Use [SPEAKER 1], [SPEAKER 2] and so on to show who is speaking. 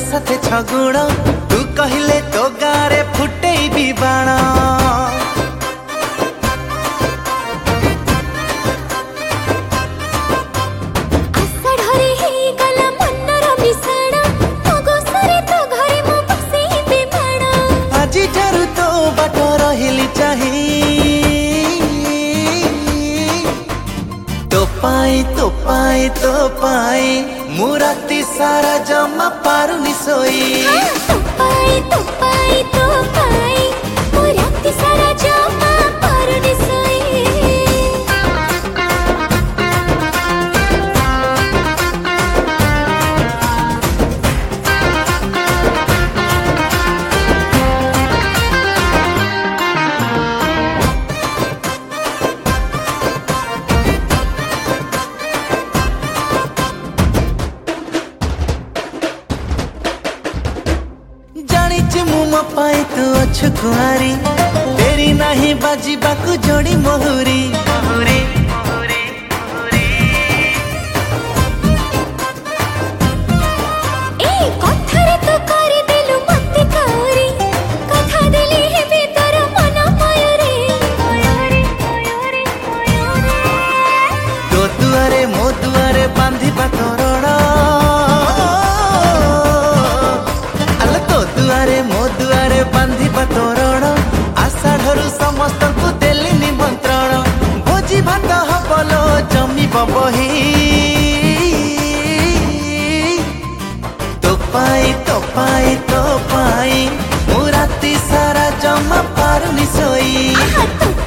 [SPEAKER 1] साथे छगुण तू कहले तो गारे फुटेई भी बाण तो पाई मु राती सारा जमा पारुनी सोई
[SPEAKER 2] तो पाई मु राती सारा जमा पारुनी सोई।
[SPEAKER 1] पाई तू अच्छु कुआरी तेरी नहीं बाजी बाकू जोड़ी मोहुरी तो दुआरे मो दुआरे बांधी तोरण तोरण आषाढ़ समस्त को देली निमंत्रण भोजी भात हबलो जमी बही तो पाई मु राती सारा जमा पारुनी सोई।